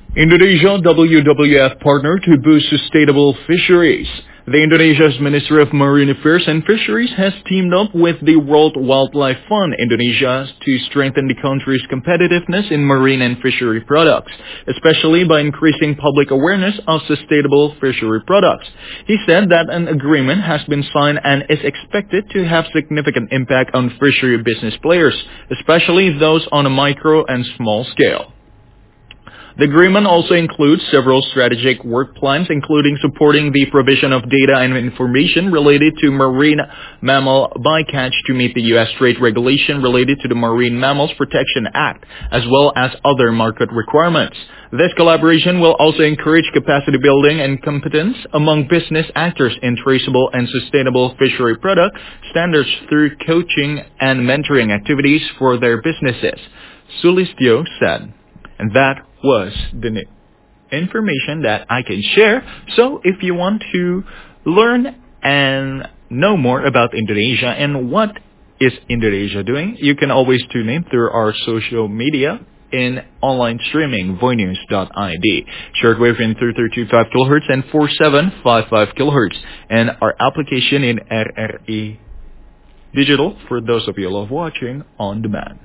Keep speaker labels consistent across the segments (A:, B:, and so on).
A: Indonesia WWF partner to boost sustainable fisheries. The Indonesia's Ministry of Marine Affairs and Fisheries has teamed up with the World Wildlife Fund Indonesia to strengthen the country's competitiveness in marine and fishery products, especially by increasing public awareness of sustainable fishery products. He said that an agreement has been signed and is expected to have significant impact on fishery business players, especially those on a micro and small scale. The agreement also includes several strategic work plans, including supporting the provision of data and information related to marine mammal bycatch to meet the U.S. trade regulation related to the Marine Mammals Protection Act, as well as other market requirements. This collaboration will also encourage capacity building and competence among business actors in traceable and sustainable fishery product standards through coaching and mentoring activities for their businesses, Sulistyo said. And that was the information that I can share. So if you want to learn and know more about Indonesia and what is Indonesia doing, you can always tune in through our social media in online streaming, voinews.id, shortwave in 3325 kHz and 4755 kHz, and our application in RRI Digital for those of you who love watching on demand.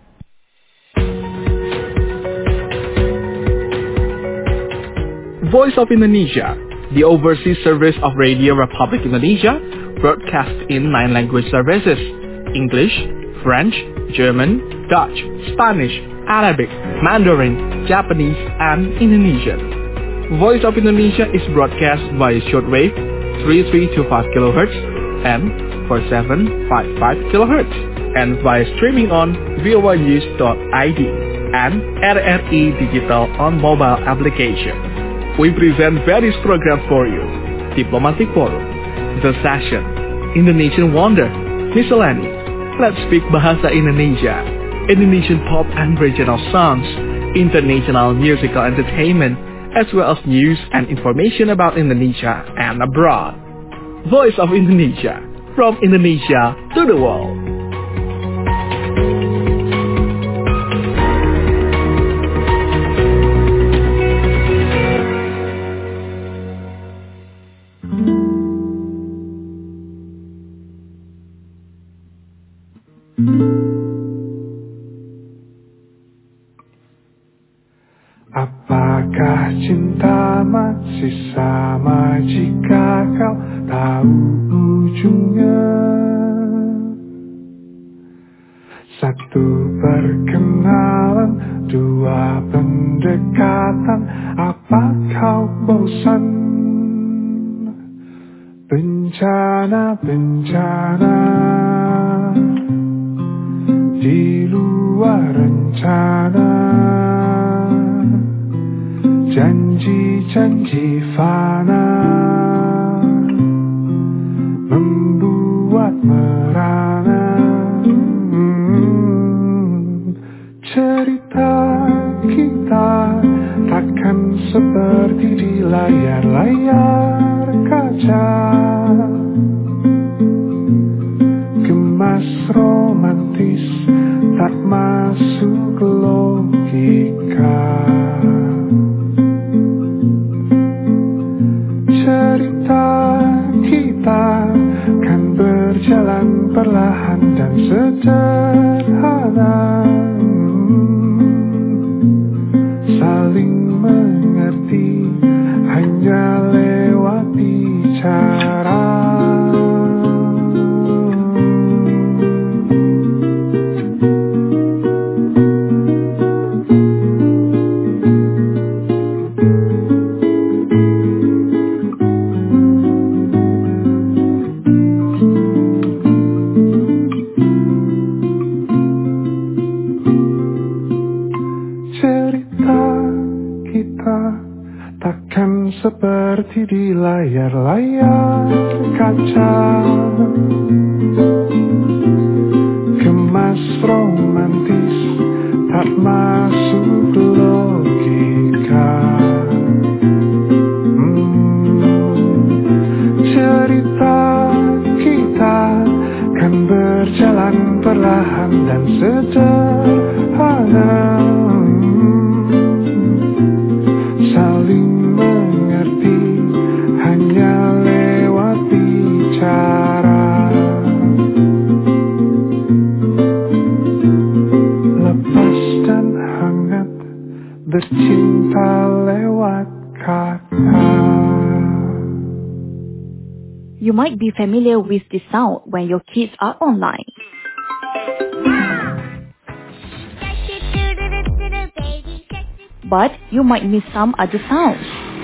B: Voice of Indonesia, the overseas service of Radio Republic Indonesia, broadcasts in 9 language services: English, French, German, Dutch, Spanish, Arabic, Mandarin, Japanese, and Indonesian. Voice of Indonesia is broadcast via shortwave 3325 kHz and 4755 kHz, and via streaming on voanews.id and RRI Digital on mobile application. We present various programs for you: Diplomatic Forum, The Session, Indonesian Wonder, Miscellany, Let's Speak Bahasa Indonesia, Indonesian Pop and Regional Songs, International Musical Entertainment, as well as news and information about Indonesia and abroad. Voice of Indonesia, from Indonesia to the world.
C: Apakah cinta masih sama jika kau tahu ujungnya? Satu perkenalan, dua pendekatan, apa kau bosan? Bencana-bencana di luar rencana, janji-janji fana membuat merana. Cerita kita takkan seperti di layar-layar kaca, gemas romantis tak masuk logika. Cerita kita kan berjalan perlahan dan sederhana, saling mengerti hanya lewat bicara. Seperti di layar-layar kaca, gemas romantis tak masuk logika. Cerita kita kan berjalan perlahan dan sederhana, bercinta lewat kata.
D: You might be familiar with this sound when your kids are online. But you might miss some other sounds.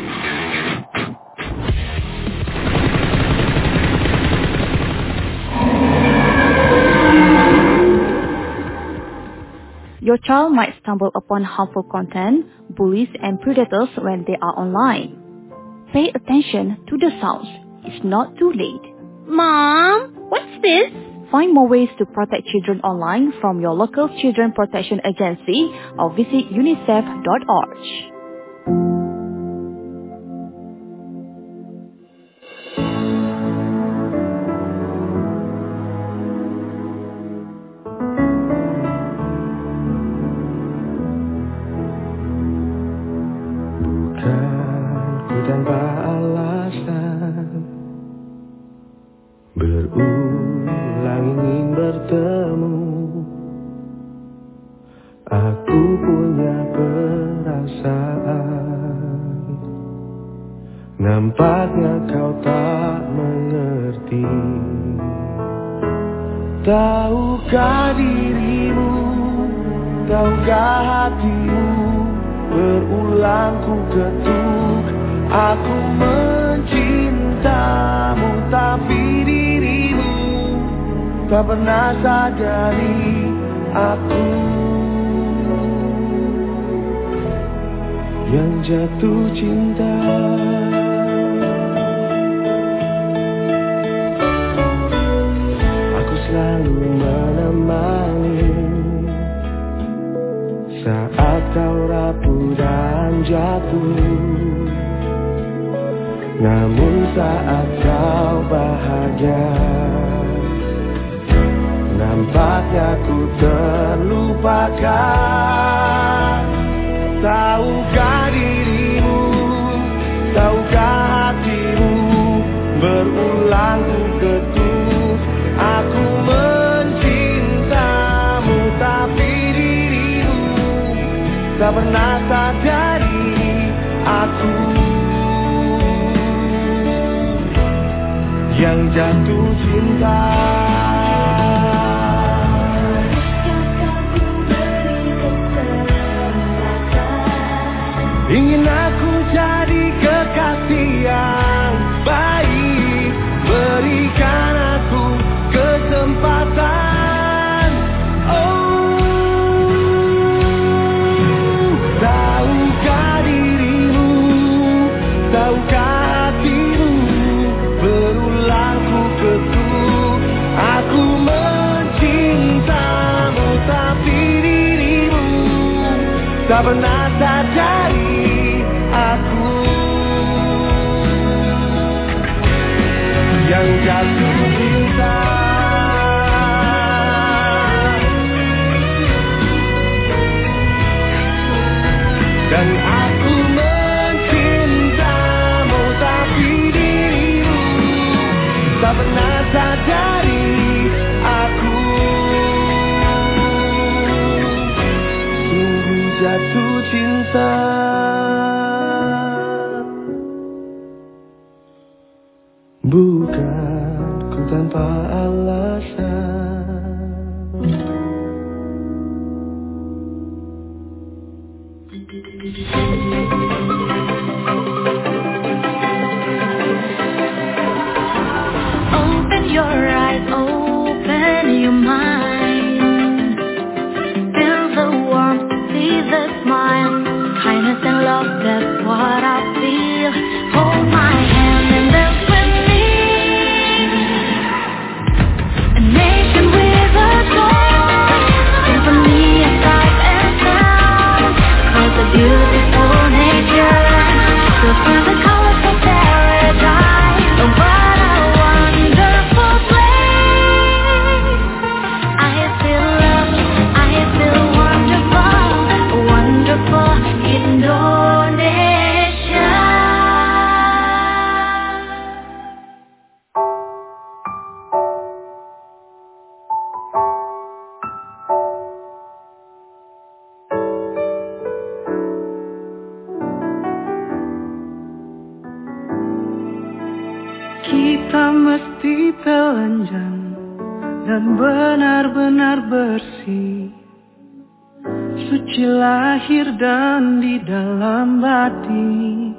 D: Your child might stumble upon harmful content, bullies, and predators when they are online. Pay attention to the sounds. It's not too late.
E: Mom, what's this?
D: Find more ways to protect children online from your local children protection agency or visit unicef.org.
C: Bukanku tanpa alasan berulang ingin bertemu. Aku punya perasaan, nampaknya kau tak mengerti. Tahukah dirimu, tahukah hatimu, berulang ku ketuk. Aku mencintamu, tapi dirimu tak pernah sadari. Aku yang jatuh cinta. Aku selalu menemani saat kau rapuh dan jatuh. Namun saat kau bahagia, nampaknya ku terlupakan. Tahukah dirimu, tahukah hatimu, berulang ku ketuk. Aku mencintamu, tapi dirimu tak pernah sadari. Aku yang jatuh cinta. Ingin aku jadi kekasih yang baik, berikan aku kesempatan. Oh, tahukah dirimu, tahukah hatimu, berulang ku ketuk. Aku mencintamu, tapi dirimu tak pernah sadari. Aku yang jatuh cinta. Dan aku mencintamu, tapi dirimu tak pernah sadari. Aku sungguh jatuh cinta. Bukanku tanpa alasan.
E: Open your eyes, open your mind. Feel the warmth, see the smile. Kindness and love, that's what I feel. Hold my hand and dance with me. A nation with a soul. Symphony of sight and sound. Cause the beautiful
C: Kita mesti telanjang dan benar-benar bersih, suci lahir dan di dalam batin.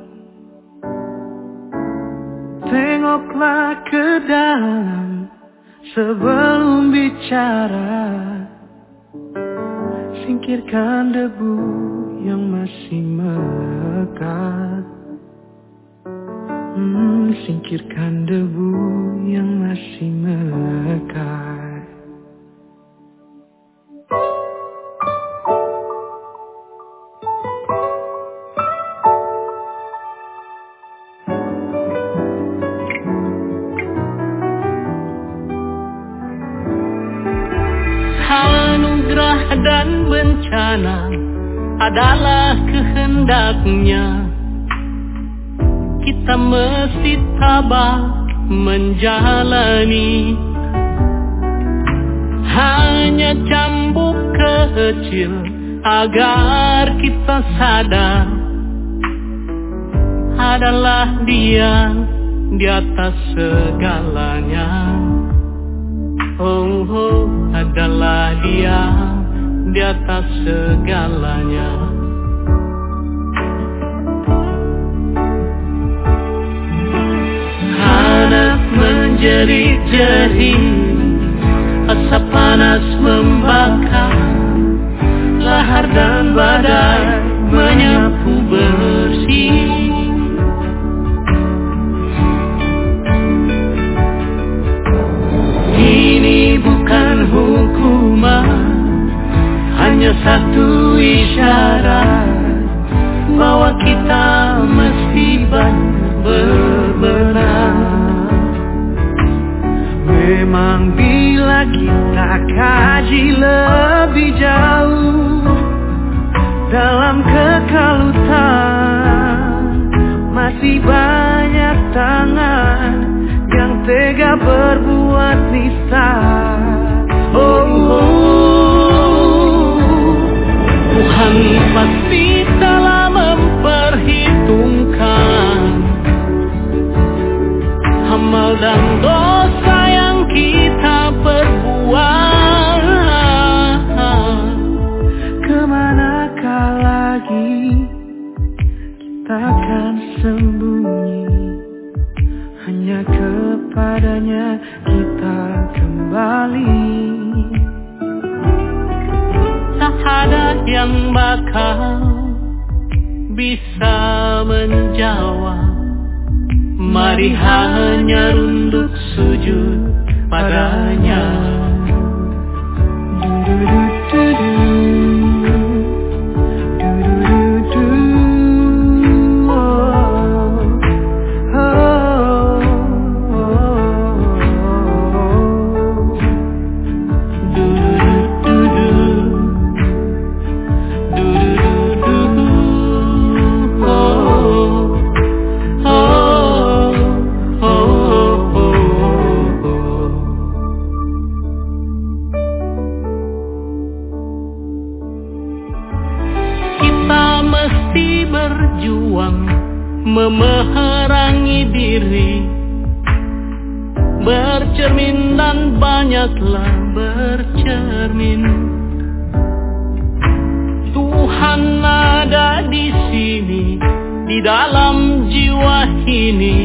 C: Tengoklah ke dalam sebelum bicara, singkirkan debu yang masih melekat. Singkirkan debu yang masih melekat. Anugerah dan bencana adalah kehendaknya. Kita mesti tabah menjalani. Hanya cambuk kecil agar kita sadar, adalah Dia di atas segalanya. Oh, oh, adalah Dia di atas segalanya. Panas menjerit-jerit, asap panas membakar, lahar dan badai menyapu bersih. Ini bukan hukuman, hanya satu isyarat bahwa kita mesti berbenah. Memang bila kita kaji lebih jauh dalam kekalutan, masih banyak tangan yang tega berbuat nista. Oh, Tuhan pasti telah memperhitungkan amal dan dosa yang kita perbuat. Kemanakah lagi kita akan sembunyi? Hanya kepadanya kita kembali. Tak ada yang bakal bisa menjawab. Mari hanya runduk sujud padanya. Memerangi diri, bercermin dan banyaklah bercermin. Tuhan ada di sini, di dalam jiwa ini.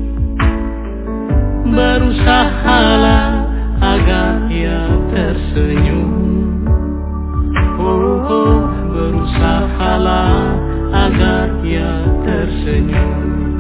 C: Berusahalah agar Ia tersenyum. Oh, oh, berusahalah agar Ia tersenyum.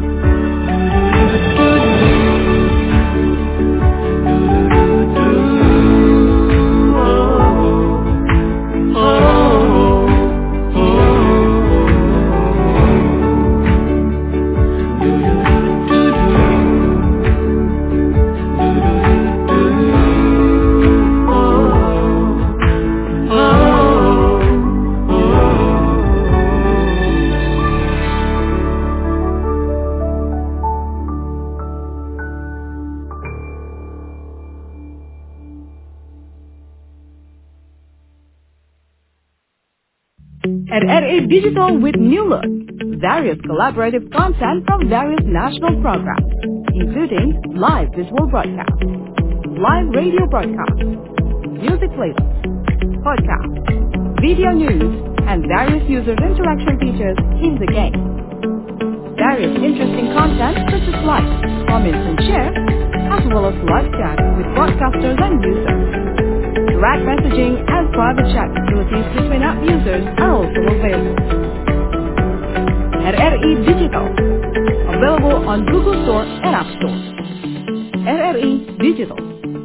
F: RRI Digital with New Look, various collaborative content from various national programs. including live visual broadcast, live radio broadcast, music playlist, podcast, video news, and various user interaction features in the game. Various interesting content such as likes, comments, and shares, as well as live chat with broadcasters and users. Direct messaging and private chat facilities between app users are also available. RRI Digital, available on Google Store and App Store. RRI Digital.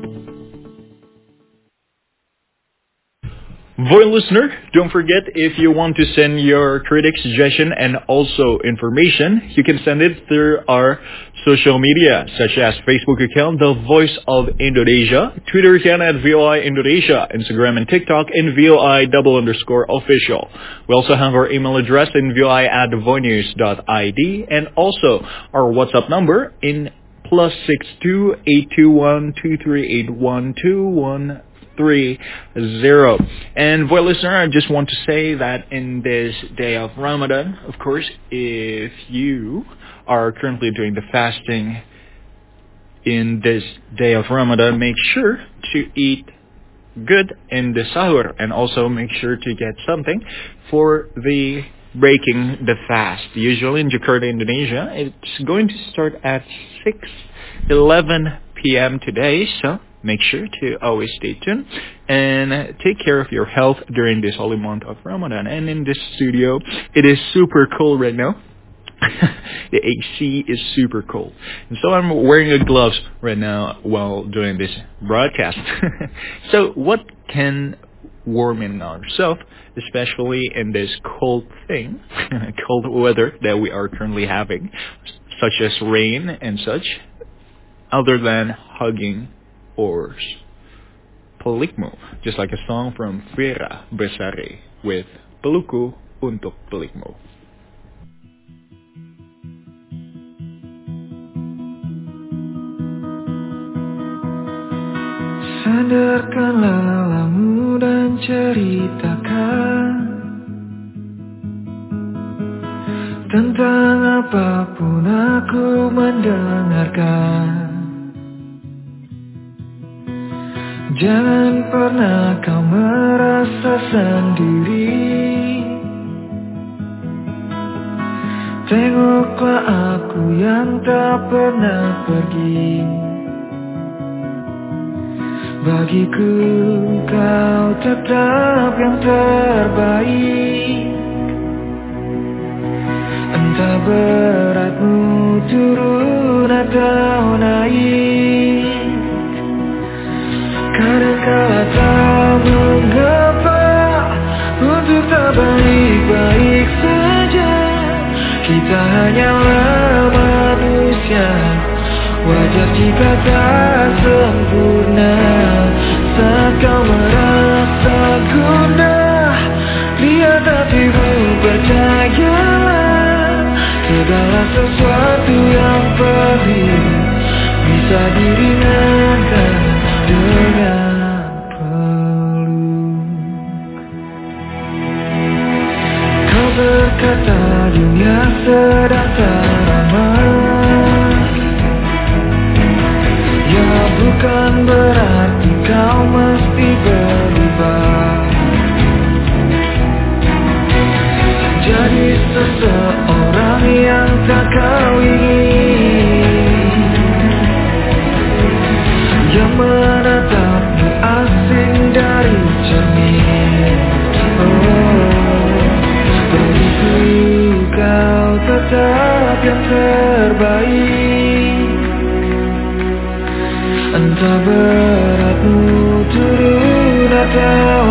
A: Voice listener, don't forget, if you want to send your critic suggestion and also information, you can send it through our social media, such as Facebook account, The Voice of Indonesia, Twitter account at VOI Indonesia, Instagram and TikTok in VOI_official. We also have our email address in VOI@voinews.id, and also our WhatsApp number in +62 821 2381 2130. And voice listener, I just want to say that in this day of Ramadan, of course, if you are currently doing the fasting in this day of Ramadan, make sure to eat good in the sahur, and also make sure to get something for the breaking the fast. Usually in Jakarta, Indonesia, it's going to start at 6:11 p.m. today, so make sure to always stay tuned and take care of your health during this holy month of Ramadan. And in this studio, it is super cold right now. The AC is super cold. And so I'm wearing a gloves right now while doing this broadcast. So what can warm in ourselves, especially in this cold weather that we are currently having, such as rain and such, other than hugging or pelikmu, just like a song from Vera Besari with Pelukku Untuk Pelikmu.
G: Sandarkan lelamu dan ceritakan tentang apapun, aku mendengarkan. Jangan pernah kau merasa sendiri. Tengoklah aku yang tak pernah pergi. Bagiku kau tetap yang terbaik. Entah beratmu turun atau naik. Kadangkala tak mengapa untuk tak baik-baik saja. Kita hanyalah manusia, wajar jika tak sempurna. Saat kau merasa gundah, lihat hatimu, percayalah. Segala sesuatu yang perih bisa diringankan dengan peluk. Kau berkata dunia sedang tak ramah. Ya bukan berarti kau mesti berubah. Jadi seseorang yang tak kau ingin, yang menatapmu asing dari cermin. Bagiku kau tetap yang terbaik. Entah beratmu turun atau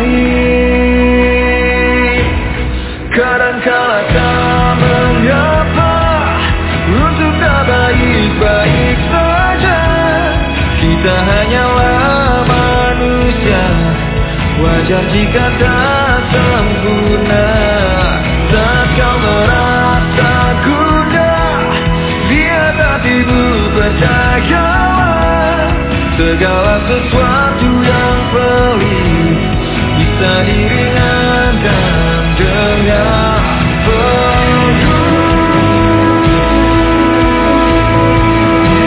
G: naik. Kadangkala tak mengapa untuk tak baik-baik saja. Kita hanyalah manusia, wajar jika tak sempurna. Saat kau merasa gundah, lihat hatimu, percayalah. Segala sesuatu yang pelik bisa diringankan dengan peluk.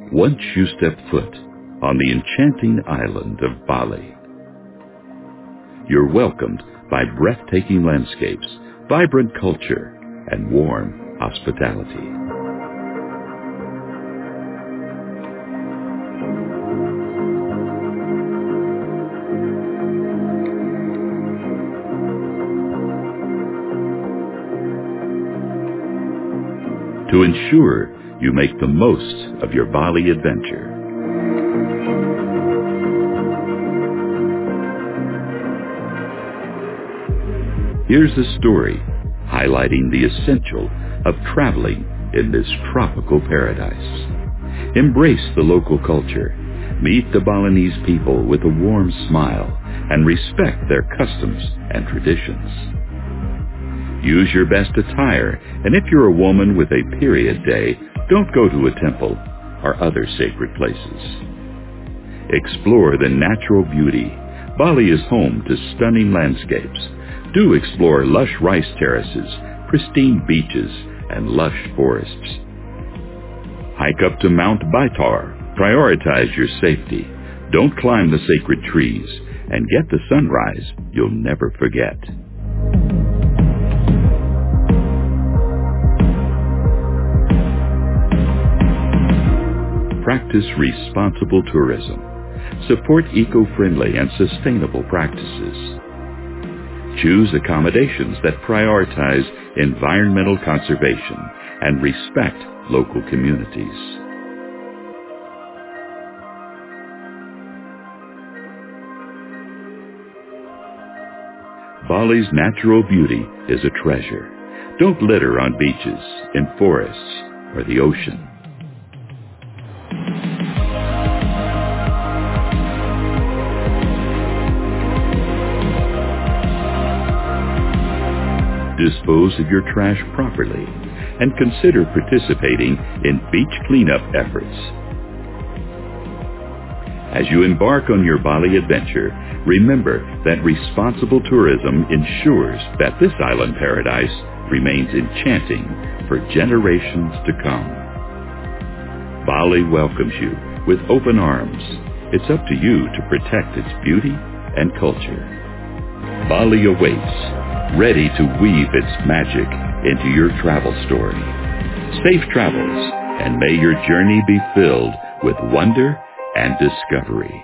H: once you step foot on the enchanting island of Bali. You're welcomed by breathtaking landscapes, vibrant culture, and warm hospitality. To ensure you make the most of your Bali adventure, here's a story highlighting the essential of traveling in this tropical paradise. Embrace the local culture, meet the Balinese people with a warm smile, and respect their customs and traditions. Use your best attire, and if you're a woman with a period day, don't go to a temple or other sacred places. Explore the natural beauty. Bali is home to stunning landscapes. Do explore lush rice terraces, pristine beaches, and lush forests. Hike up to Mount Baitar. Prioritize your safety. Don't climb the sacred trees, and get the sunrise you'll never forget. Practice responsible tourism. Support eco-friendly and sustainable practices. Choose accommodations that prioritize environmental conservation and respect local communities. Bali's natural beauty is a treasure. Don't litter on beaches, in forests, or the ocean. Dispose of your trash properly and consider participating in beach cleanup efforts. As you embark on your Bali adventure, remember that responsible tourism ensures that this island paradise remains enchanting for generations to come. Bali welcomes you with open arms. It's up to you to protect its beauty and culture. Bali awaits, ready to weave its magic into your travel story. Safe travels, and may your journey be filled with wonder and discovery.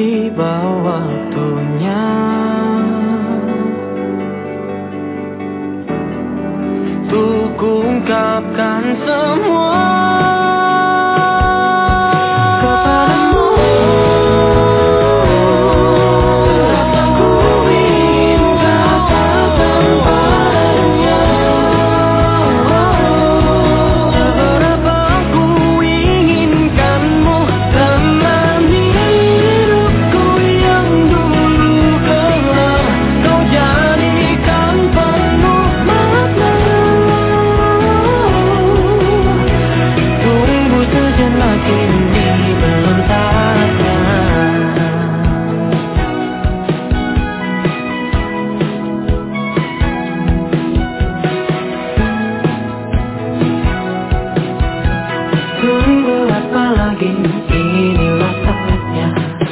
C: tiba waktunya untuk ungkapkan semua kepadamu. Rasaku ingin katakan padanya seberapa ku inginkanmu temani hidupku yang dulu gelap. Kau jadikan penuh makna. Tunggu sejenak ini belum saatnya. Tunggu apa lagi, inilah saatnya.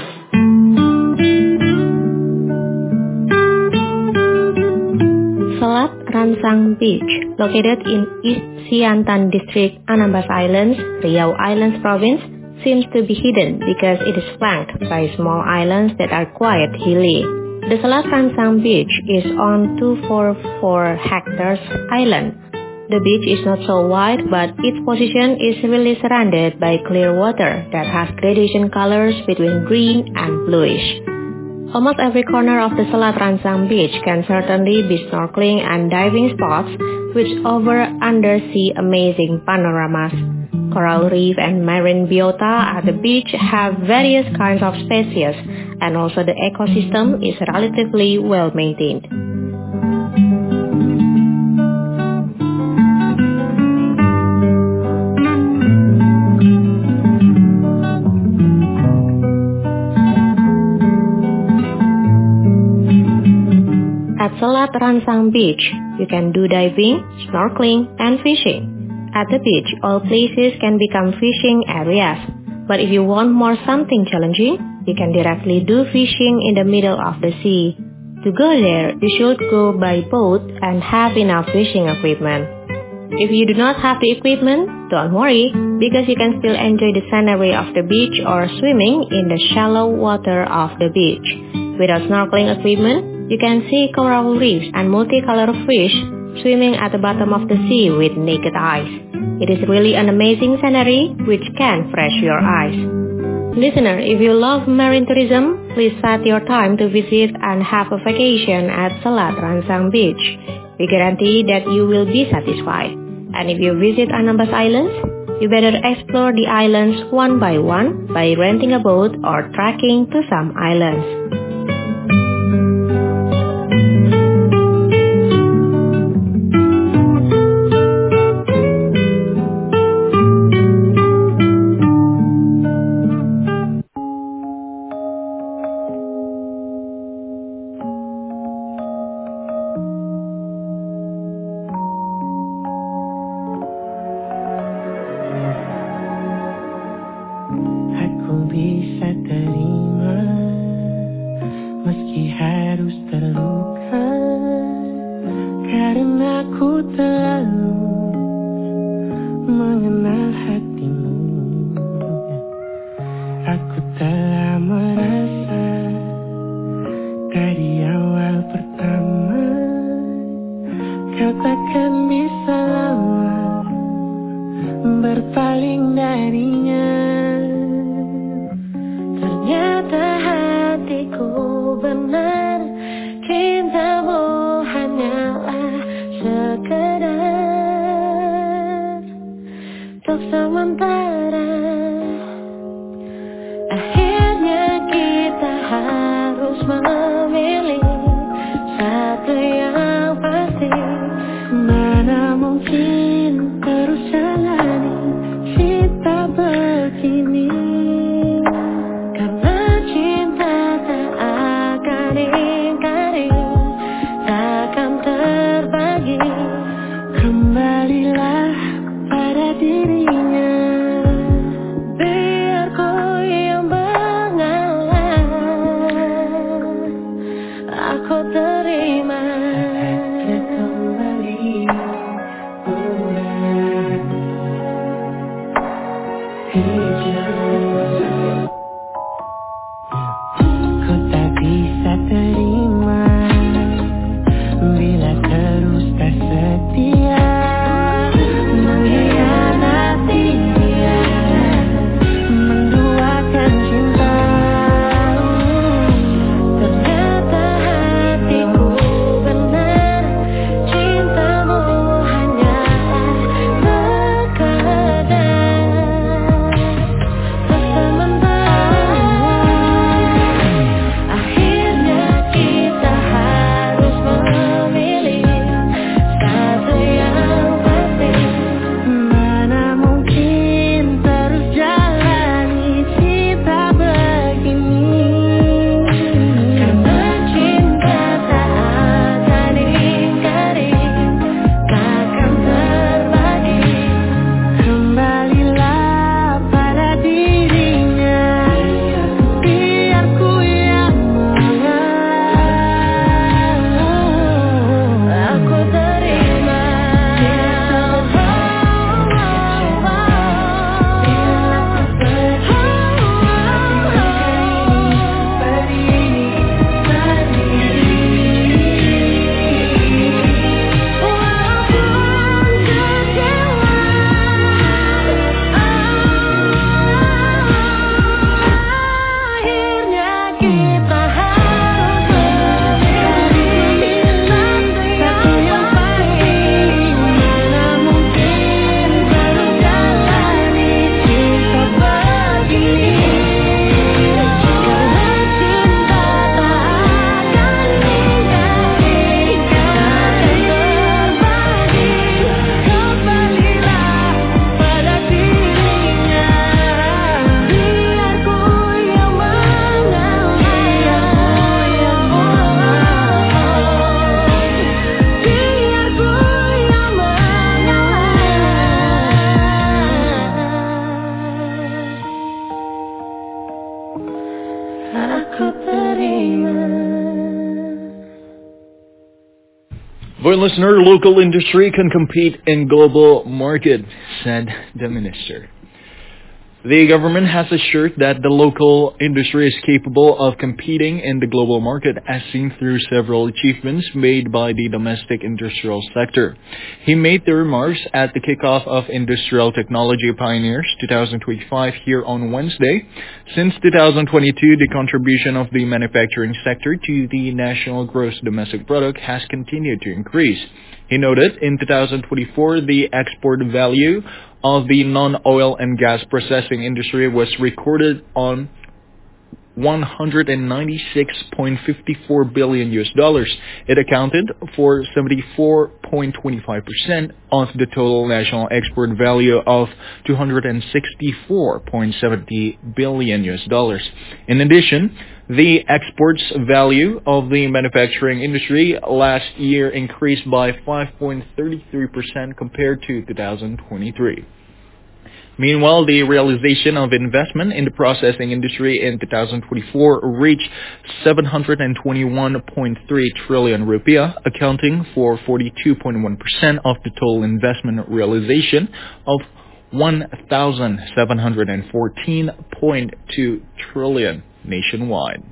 I: Selat Ransang Beach, located in East Siantan District, Anambas Islands, Riau Islands Province, seems to be hidden because it is flanked by small islands that are quite hilly. The Selat Ransang Beach is on 244 hectares island. The beach is not so wide, but its position is really surrounded by clear water that has gradation colors between green and bluish. Almost every corner of the Selat Ransang Beach can certainly be snorkeling and diving spots, which offer undersea amazing panoramas. Coral reef and marine biota at the beach have various kinds of species, and also the ecosystem is relatively well maintained. At Selat Ransang Beach, you can do diving, snorkeling, and fishing. At the beach, all places can become fishing areas. But if you want more something challenging, you can directly do fishing in the middle of the sea. To go there, you should go by boat and have enough fishing equipment. If you do not have the equipment, don't worry, because you can still enjoy the scenery of the beach or swimming in the shallow water of the beach. Without snorkeling equipment, you can see coral reefs and multicolored fish swimming at the bottom of the sea with naked eyes. It is really an amazing scenery which can refresh your eyes. Listener, if you love marine tourism, please set your time to visit and have a vacation at Selat Ransang Beach. We guarantee that you will be satisfied. And if you visit Anambas Islands, you better explore the islands one by one by renting a boat or trekking to some islands.
C: tak terima bila terus tak setia mengkhianati dia, menduakan cinta. Ternyata hatiku benar, cintamu hanya sekadar sementara. Akhirnya kita harus memilih satu yang pasti. Mana mungkin terus jalani cinta begini, karena cinta tak akan ingkari, takkan terbagi. Kembalilah pada dirinya, biar ku yang mengalah. Aku terima. Akhirnya kita harus memilih satu yang pasti. Mana mungkin terus jalani cinta begini, karena cinta tak akan ingkari, takkan terbagi. Kembalilah pada dirinya, biar ku yang mengalah, biar ku yang mengalah. Aku terima.
A: For listener, local industry can compete in global market, said the minister. The government has assured that the local industry is capable of competing in the global market, as seen through several achievements made by the domestic industrial sector. He made the remarks at the kickoff of Industrial Technology Pioneers 2025 here on Wednesday. Since 2022, the contribution of the manufacturing sector to the national gross domestic product has continued to increase. He noted in 2024, the export value of the non-oil and gas processing industry was recorded on $196.54 billion. It accounted for 74.25% of the total national export value of $264.70 billion. In addition, the exports value of the manufacturing industry last year increased by 5.33% compared to 2023. Meanwhile, the realization of investment in the processing industry in 2024 reached 721.3 trillion rupiah, accounting for 42.1% of the total investment realization of 1,714.2 trillion nationwide.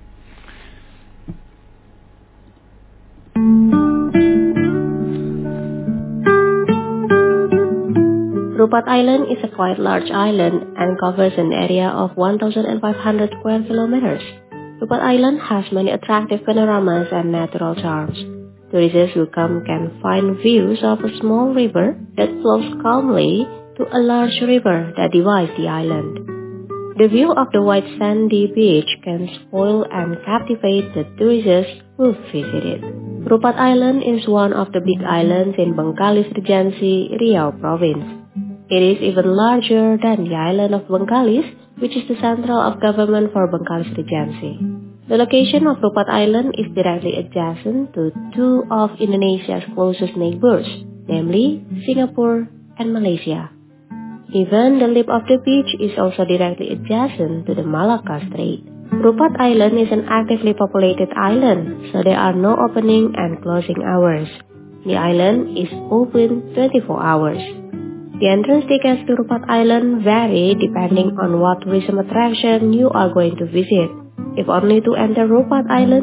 I: Rupat Island is a quite large island and covers an area of 1,500 square kilometers. Rupat Island has many attractive panoramas and natural charms. Tourists who come can find views of a small river that flows calmly to a large river that divides the island. The view of the white sandy beach can spoil and captivate the tourists who visit it. Rupat Island is one of the big islands in Bengkalis Regency, Riau Province. It is even larger than the island of Bengkalis, which is the central of government for Bengkalis Regency. The location of Rupat Island is directly adjacent to two of Indonesia's closest neighbors, namely Singapore and Malaysia. Even the lip of the beach is also directly adjacent to the Malacca Strait. Rupat Island is an actively populated island, so there are no opening and closing hours. The island is open 24 hours. The entrance tickets to Rupat Island vary depending on what tourism attraction you are going to visit. If only to enter Rupat Island,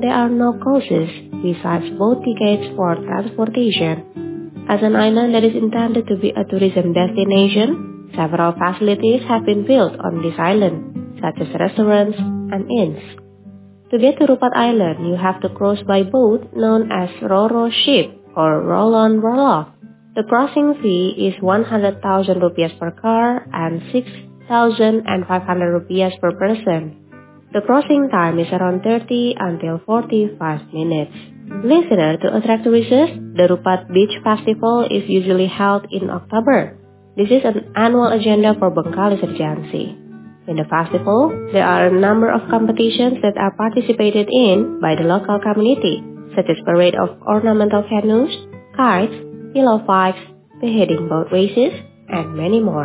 I: there are no coaches besides boat tickets for transportation. As an island that is intended to be a tourism destination, several facilities have been built on this island, such as restaurants and inns. To get to Rupat Island, you have to cross by boat known as Ro-Ro ship or roll-on roll-off. The crossing fee is 100,000 rupiah per car and 6,500 rupiah per person. The crossing time is around 30 until 45 minutes. Listener, to attract tourists, the Rupat Beach Festival is usually held in October. This is an annual agenda for Bengkali Serjansi. In the festival, there are a number of competitions that are participated in by the local community, such as parade of ornamental canoes, kites, pillow fights, beheading boat races, and many more.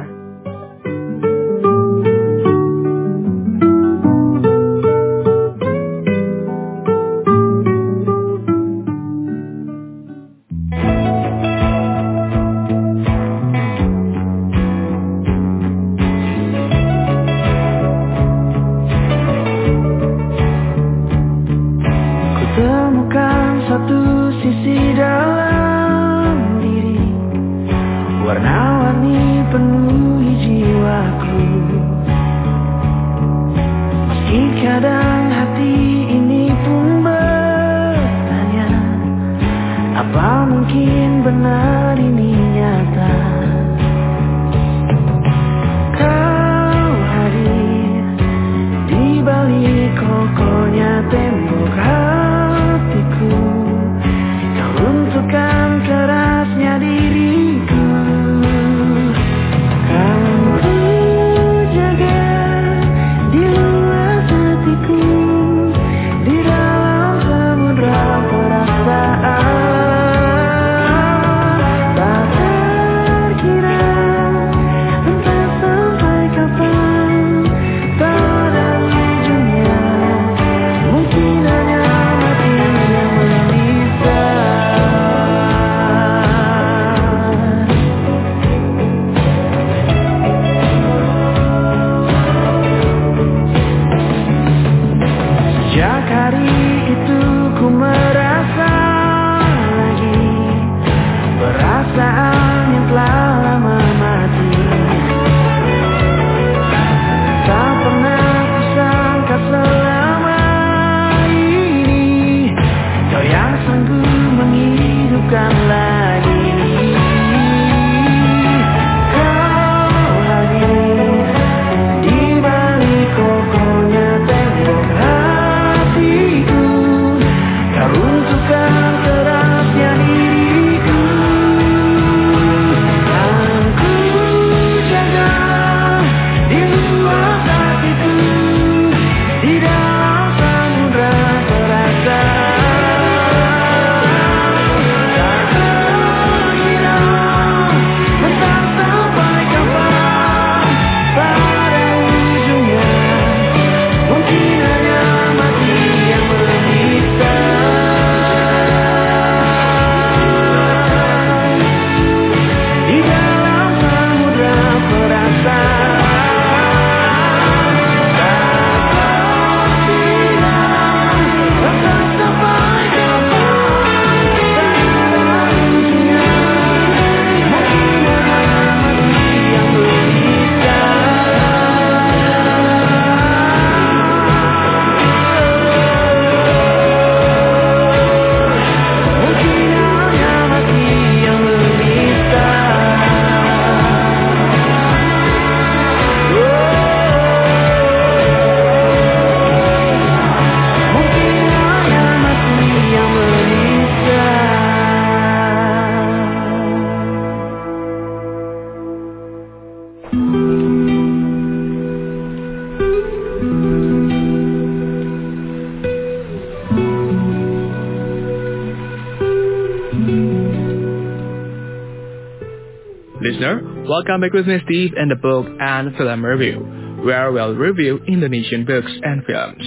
B: Listener, welcome back with me Steve and the Book and Film Review, where we'll review Indonesian books and films.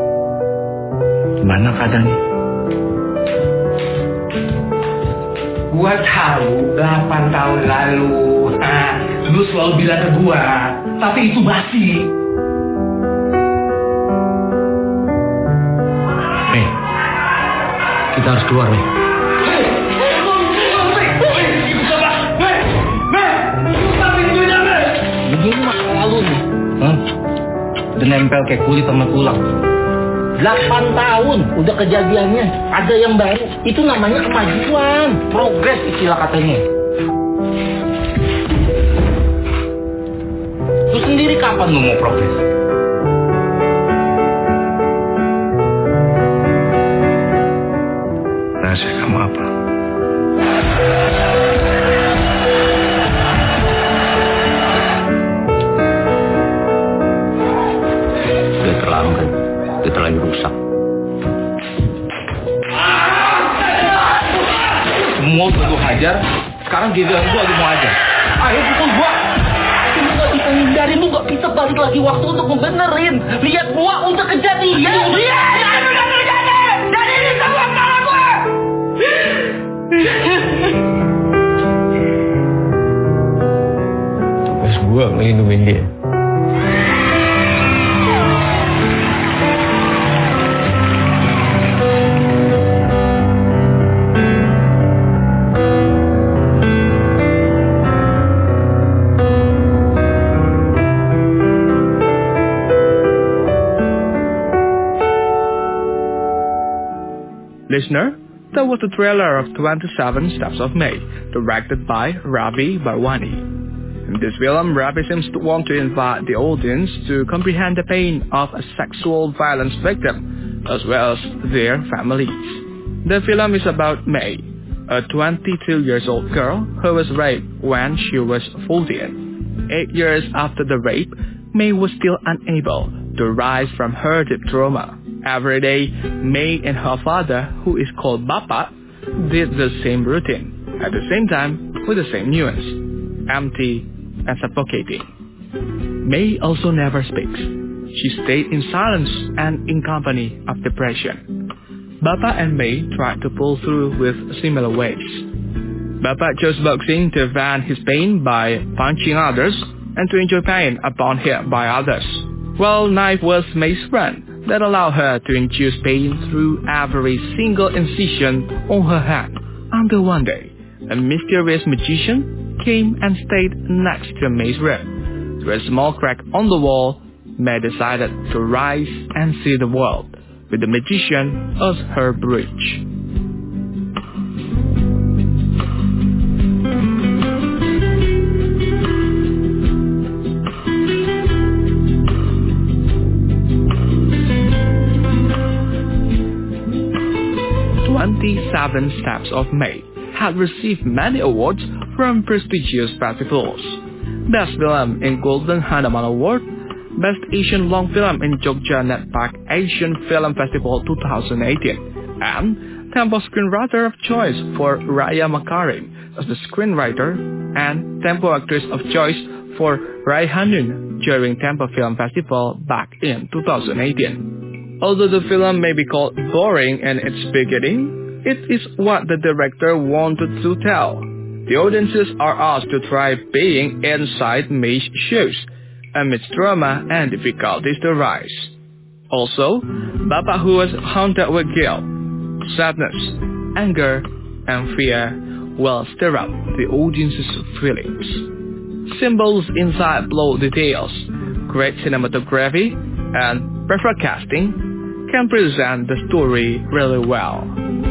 J: Gimana keadaannya? Gua tahu 8 tahun lalu lu selalu bilang ke gua, tapi itu basi. Nih, kita harus keluar nih. Begini masa lalu nih. Udah nempel kayak kulit sama tulang. 8 tahun udah kejadiannya. Ada yang baru. Itu namanya kemajuan. Progres istilah katanya. Lu sendiri kapan lu mau progres? Rahasia kamu apa? Udah terlalu kan? Udah terlalu rusak. Semua udah lu hajar. Sekarang giliran gua lu mau hajar. Ayo pukul gua. Lu gak bisa hindarin. Lu gak bisa balik lagi waktu untuk membenerin. Lihat gua untuk kejadian. Lihat udah terjadi. Dan ini semua salah gua. Tugas gua melindungi dia.
B: Listener, that was the trailer of 27 Steps of May, directed by Ravi Barwani. In this film, Ravi seems to want to invite the audience to comprehend the pain of a sexual violence victim, as well as their families. The film is about May, a 22-year-old girl who was raped when she was 14. 8 years after the rape, May was still unable to rise from her deep trauma. Every day, May and her father, who is called Bapa, did the same routine, at the same time with the same nuance, empty and suffocating. May also never speaks. She stayed in silence and in company of depression. Bapa and May tried to pull through with similar ways. Bapa chose boxing to vent his pain by punching others and to enjoy pain upon hit by others, while knife was May's friend that allowed her to induce pain through every single incision on her hand, until one day, a mysterious magician came and stayed next to May's rib. Through a small crack on the wall, May decided to rise and see the world, with the magician as her bridge. Seven Steps of May had received many awards from prestigious festivals. Best Film in Golden Handaman Award, Best Asian Long Film in Jogja Netpark Asian Film Festival 2018, and Tempo Screenwriter of Choice for Raya Makarim as the screenwriter, and Tempo Actress of Choice for Raihanun during Tempo Film Festival back in 2018. Although the film may be called boring in its beginning, it is what the director wanted to tell. The audiences are asked to try being inside May's shoes amidst trauma and difficulties to rise. Also, Bapa, who was haunted with guilt, sadness, anger, and fear, will stir up the audience's feelings. Symbols inside plot details, great cinematography, and perfect casting can present the story really well.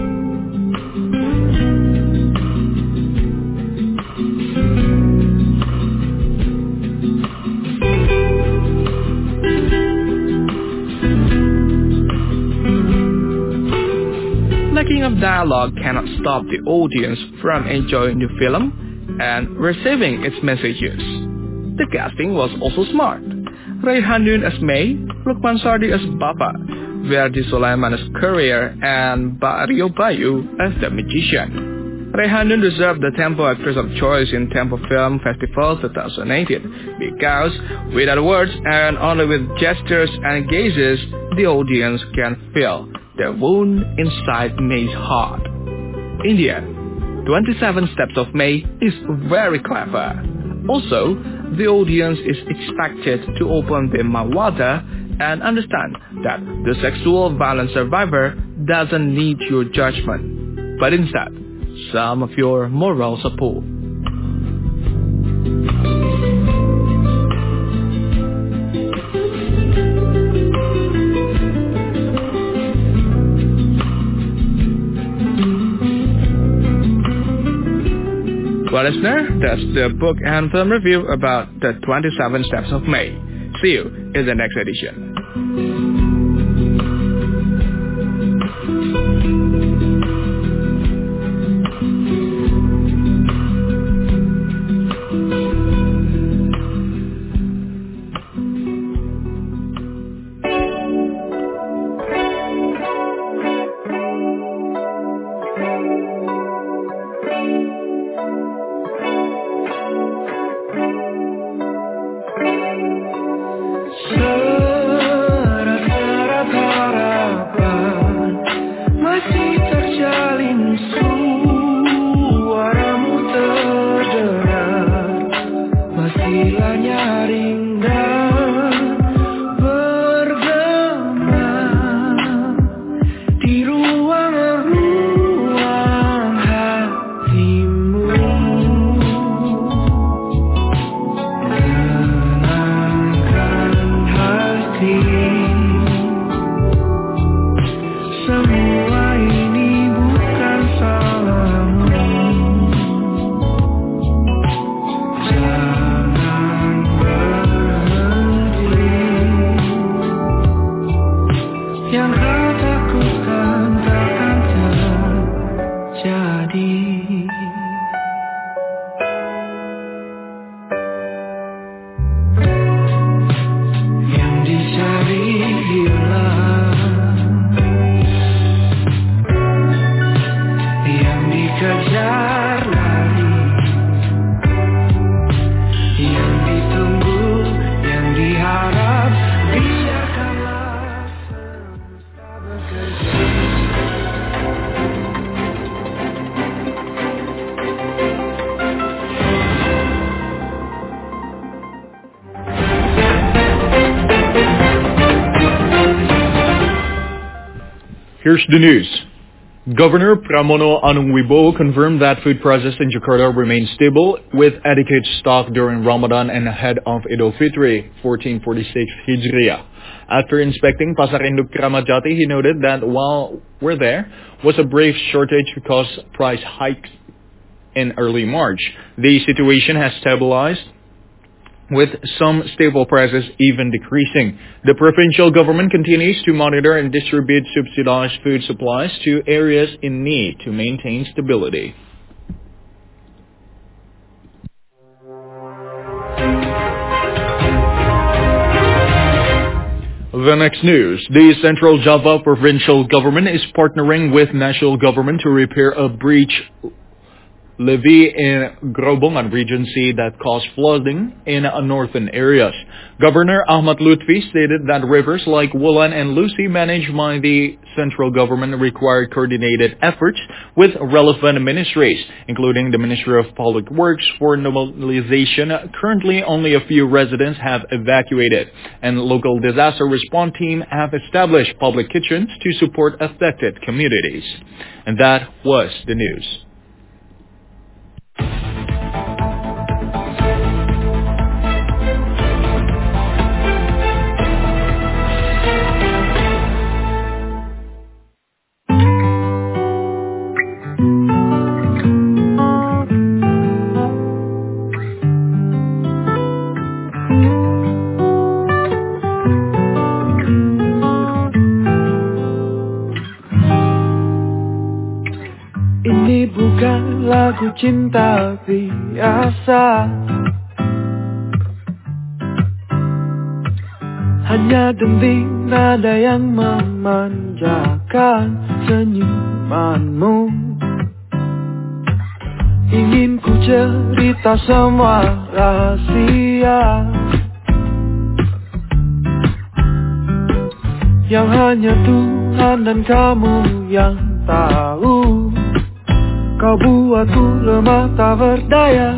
B: Lacking of dialogue cannot stop the audience from enjoying the film and receiving its messages. The casting was also smart. Raihanun as May, Lukman Sardi as Bapa, Verdi Sulaiman as Courier, and Rio Bayu as the Magician. Raihanun deserved the Tempo Actress of Choice in Tempo Film Festival 2018 because, without words and only with gestures and gazes, the audience can feel the wound inside May's heart. In the end, 27 Steps of May is very clever. Also, the audience is expected to open their mouth wider and understand that the sexual violence survivor doesn't need your judgment, but instead, some of your moral support. Well, listener, that's the book and film review about the 27 Steps of May. See you in the next edition.
A: Here's the news. Governor Pramono Anungwibowo confirmed that food prices in Jakarta remain stable with adequate stock during Ramadan and ahead of Idul Fitri 1446 Hijriah. After inspecting Pasar Induk Kramat Jati, he noted that while there was a brief shortage because price hikes in early March, the situation has stabilized, with some staple prices even decreasing. The provincial government continues to monitor and distribute subsidized food supplies to areas in need to maintain stability. The next news. The Central Java provincial government is partnering with national government to repair a breach levee in Grobogan Regency that caused flooding in northern areas. Governor Ahmad Lutfi stated that rivers like Wulan and Lucy managed by the central government require coordinated efforts with relevant ministries, including the Ministry of Public Works for normalization. Currently, only a few residents have evacuated, and local disaster response team have established public kitchens to support affected communities. And that was the news.
K: Lagu cinta biasa, hanya denting nada yang memanjakan senyumanmu. Ingin ku cerita semua rahasia yang hanya Tuhan dan kamu yang tahu. Kau buatku lemah tak berdaya.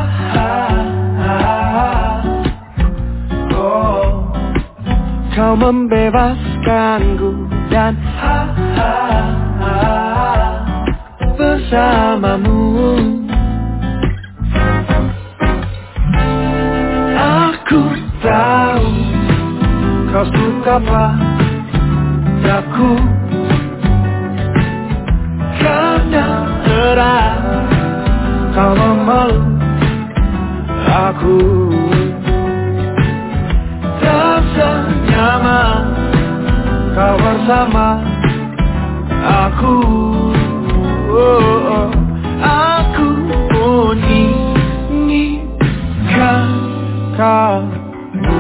K: Oh, kau membebaskanku dan bersamamu aku tahu kau suka padaku karena erat kau memeluk aku, rasa nyaman kau bersama aku. Oh, aku pun inginkan kamu.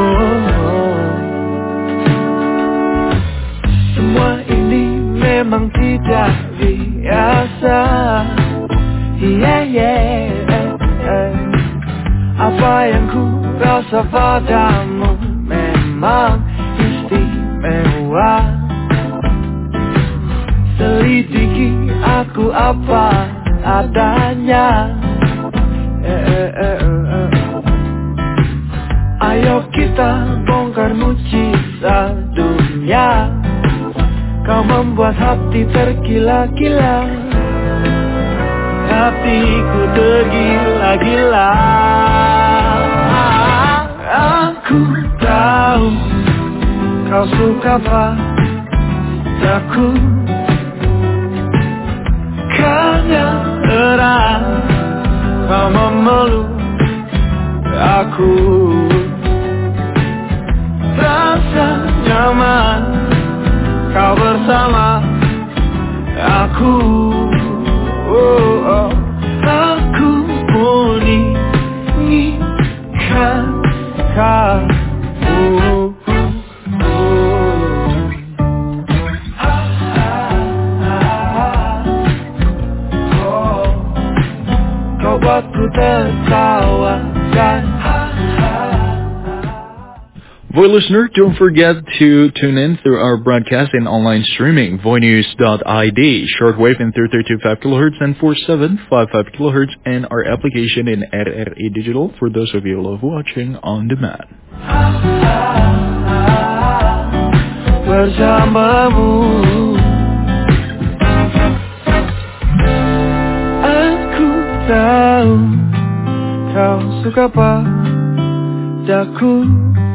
K: Semua ini memang tidak biasa. Apa yang ku rasa padamu memang istimewa. Selidiki aku apa adanya. Ayo kita bongkar mujizat dunia. Kau membuat hati tergila-gila, hatiku tergila-gila. Aku tahu kau suka padaku karena erat kau memeluk aku, rasa nyaman kau bersama aku. Oh, aku pun inginkan kamu. Kau buatku tertawa dan
A: Voy listener, don't forget to tune in through our broadcast and online streaming, voinews.id, shortwave in 332.5 kHz and 4755 kHz, and our application in RRI Digital for those of you who love watching on demand.
K: Bersamamu aku tahu kau suka padaku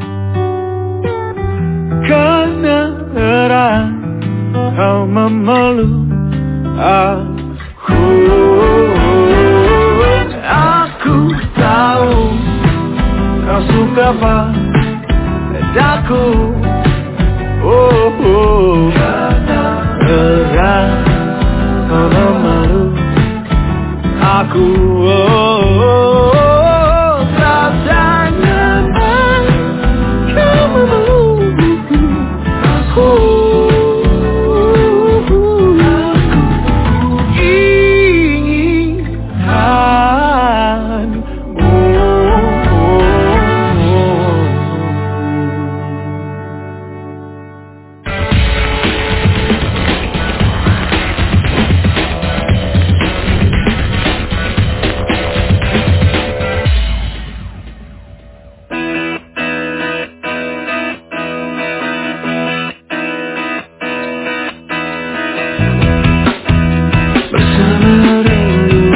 K: karena erat kau memeluk aku. Aku tahu kau suka padaku. Oh, karena erat kau memeluk aku.